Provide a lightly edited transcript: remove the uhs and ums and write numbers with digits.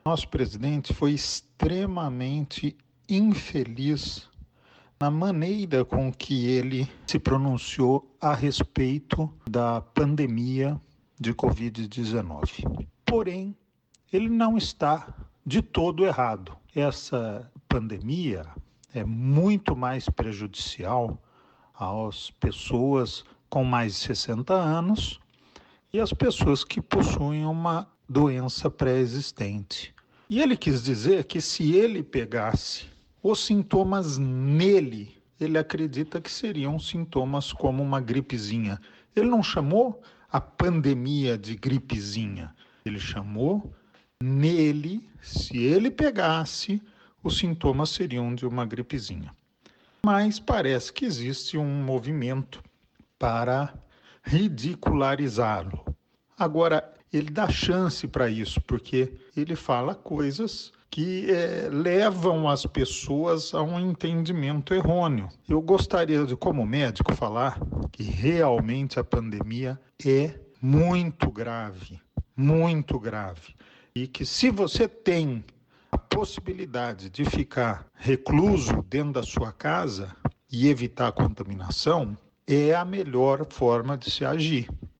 Nosso presidente foi extremamente infeliz na maneira com que ele se pronunciou a respeito da pandemia de Covid-19. Porém, ele não está de todo errado. Essa pandemia é muito mais prejudicial às pessoas com mais de 60 anos e às pessoas que possuem uma doença pré-existente. E ele quis dizer que se ele pegasse os sintomas nele, ele acredita que seriam sintomas como uma gripezinha. Ele não chamou a pandemia de gripezinha, ele chamou nele, se ele pegasse, os sintomas seriam de uma gripezinha. Mas parece que existe um movimento para ridicularizá-lo. Agora, ele dá chance para isso, porque ele fala coisas que levam as pessoas a um entendimento errôneo. Eu gostaria de, como médico, falar que realmente a pandemia é muito grave, e que se você tem a possibilidade de ficar recluso dentro da sua casa e evitar a contaminação, é a melhor forma de se agir.